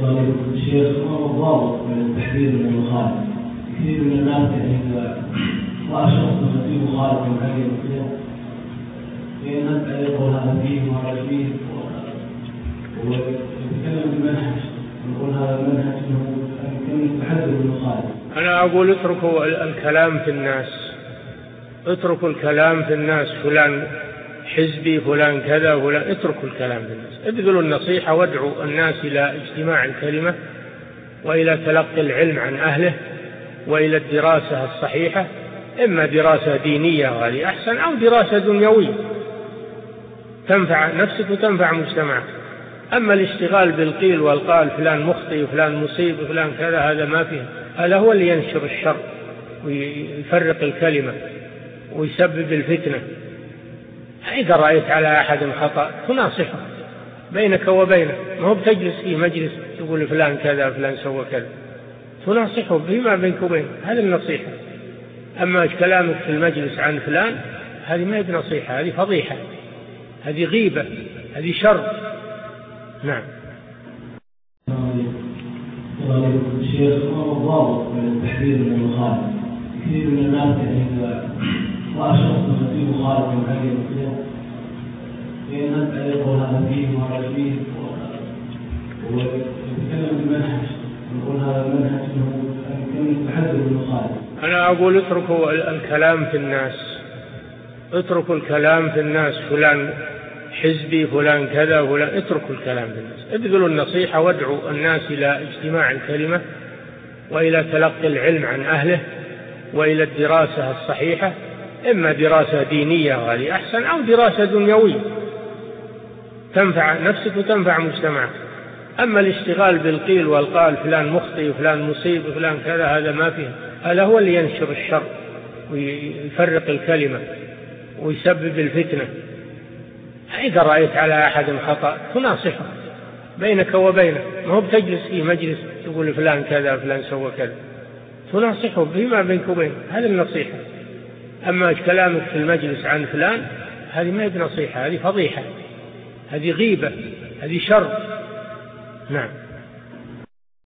الشيخ ما هو ضابط من التحذير من المخالف؟ كثير من الناس يعني إذا رأى شخص مثل مخالف من هذه المسيرة يقول هذا فيه وهذا فيه ويتكلم بالمنهج يقول هذا المنهج كم التحذر من المخالف. أنا أقول اتركوا الكلام في الناس، اتركوا الكلام في الناس، فلان حزبي فلان كذا فلان، اتركوا الكلام في الناس، ابذلوا النصيحة وادعوا الناس إلى اجتماع الكلمة وإلى تلقي العلم عن أهله وإلى الدراسة الصحيحة، إما دراسة دينية وهذه أحسن أو دراسة دنيوية تنفع نفسك وتنفع مجتمعك. أما الاشتغال بالقيل والقال فلان مخطئ وفلان مصيب وفلان كذا هذا ما فيه، هذا هو اللي ينشر الشر ويفرق الكلمة ويسبب الفتنة. إذا رأيت على أحد خطأ تناصحه بينك وبينه، ما هو بتجلس في مجلس تقول فلان كذا فلان سوى كذا، تناصحه فيما بينك وبينه، هذه النصيحة. أما كلامك في المجلس عن فلان هذه ما هي بنصيحة، هذه فضيحة، هذه غيبة، هذه شر. نعم. الشيخ ما هو ضابط من التحذير من المخالف؟ كثير من الناس يعني إذا رأى شخص مثل مخالف من هذه المسيرة يقول هذا فيه وهذا فيه ويتكلم بالمنهج يقول هذا المنهج كم التحذر من المخالف. أنا أقول اتركوا الكلام في الناس، اتركوا الكلام في الناس، فلان حزبي فلان كذا فلان، اتركوا الكلام في الناس، ابذلوا النصيحة وادعوا الناس إلى اجتماع الكلمة وإلى تلقي العلم عن أهله وإلى الدراسة الصحيحة، إما دراسة دينية وهذه أحسن أو دراسة دنيوية تنفع نفسك وتنفع مجتمعك. أما الاشتغال بالقيل والقال فلان مخطئ وفلان مصيب وفلان كذا هذا ما فيه، هذا هو اللي ينشر الشر ويفرق الكلمة ويسبب الفتنة. إذا رأيت على أحد خطأ تناصحه بينك وبينه، ما هو بتجلس في مجلس تقول فلان كذا فلان سوى كذا، تناصحه فيما بينك وبينه، هذه النصيحة. أما كلامك في المجلس عن فلان هذه ما هي بنصيحة، هذه فضيحة، هذه غيبة، هذه شر. نعم.